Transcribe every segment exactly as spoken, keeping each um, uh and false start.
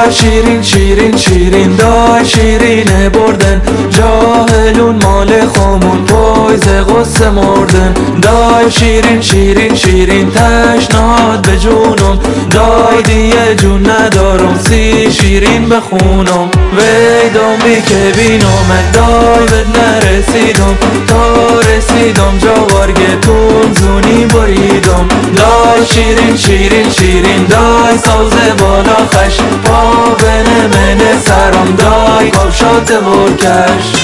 دای شیرین شیرین شیرین دای شیرینه بردن جاهلون مال خامون پایز غصه مردن دای شیرین شیرین شیرین تشنهاد به جونم دای دیگه جون ندارم سی شیرین بخونم ویدام بی که بینامد دای بد نرسیدم تا رسیدم جاوارگتون زونی بریدم دای شیرین شیرین شیرین دای سازه بالا خش پا بنه منه سرم دای کافشات برکش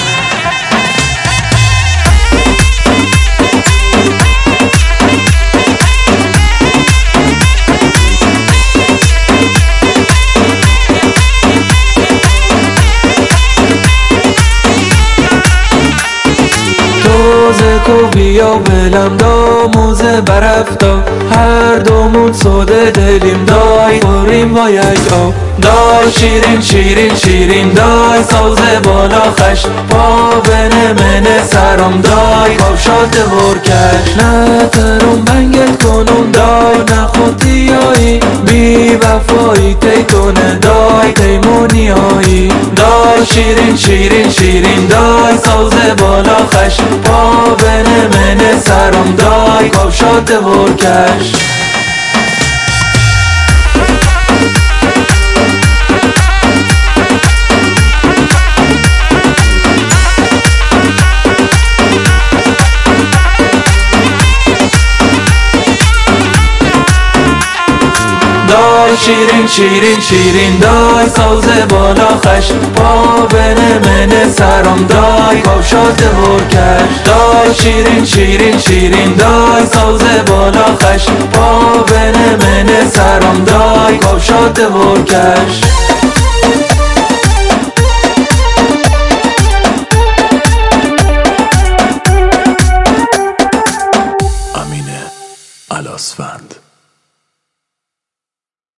کو بیا بلم دا موزه برفتا هر دومون سوده دلیم دای خوریم با یک آب دای شیرین شیرین شیرین دای سازه بالا خش پا بنه منه سرم دای کافشات برکش نه ترم بنگت کنم دای نخوتی هایی بی وفایی تیتونه دای تیمونی هایی دای شیرین شیرین شیرین دای سازه بالا خش پا بنه منه سرم دای کافشات برکش دای شیرین شیرین شیرین دای سازه بالا خش پا بنه منه سرم دای کافشات برکش دای شیرین شیرین شیرین دای سازه بالا خش پا بنه منه سرم دای کافشات برکش